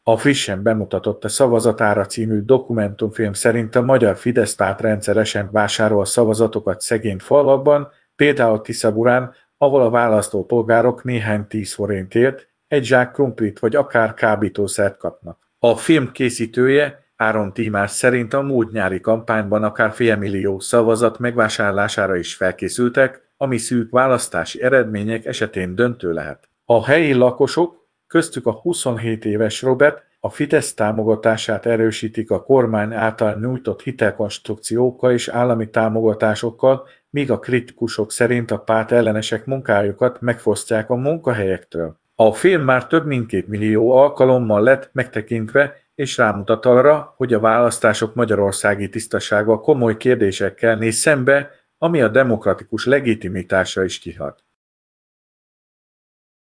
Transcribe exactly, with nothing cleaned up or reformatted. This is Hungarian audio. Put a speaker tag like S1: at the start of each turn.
S1: A frissen bemutatott A Szavazatára című dokumentumfilm szerint a magyar Fidesz párt rendszeresen vásárol szavazatokat szegény falvakban, például Tiszaburán, ahol a választópolgárok néhány tíz forintért egy zsák krumplit vagy akár kábítószert kapnak. A film készítője, Áron Tímás szerint a múlt nyári kampányban akár félmillió szavazat megvásárlására is felkészültek, ami szűk választási eredmények esetén döntő lehet. A helyi lakosok, köztük a huszonhét éves Robert, a Fidesz támogatását erősítik a kormány által nyújtott hitelkonstrukciókkal és állami támogatásokkal, míg a kritikusok szerint a pártellenesek munkájukat megfosztják a munkahelyektől. A film már több mint két millió alkalommal lett megtekintve, és rámutat arra, hogy a választások magyarországi tisztasága komoly kérdésekkel néz szembe, ami a demokratikus legitimitásra is kihat.